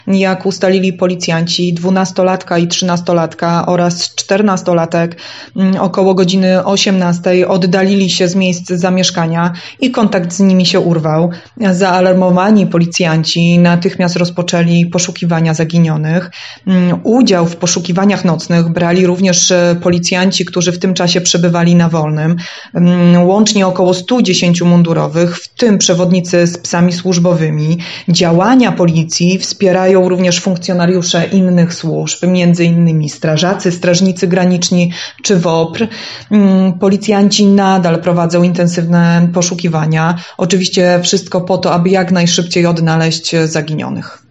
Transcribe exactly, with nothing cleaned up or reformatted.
Jak ustalili policjanci, dwunastolatka i trzynastolatka oraz czternastolatek około godziny osiemnastej oddalili się z miejsc zamieszkania i kontakt z nimi się urwał. Zaalarmowani policjanci natychmiast rozpoczęli poszukiwania zaginionych. Udział w poszukiwaniach nocnych brali również policjanci, którzy w tym czasie przebywali na wolnym. Łącznie około stu dziesięciu mundurowych, w tym przewodnicy z psami służbowymi. Działania policji wspierają również funkcjonariusze innych służb, między innymi strażacy, strażnicy graniczni czy W O P R. Policjanci nadal prowadzą intensywne poszukiwania. Oczywiście wszystko po to, aby jak najszybciej odnaleźć zaginionych.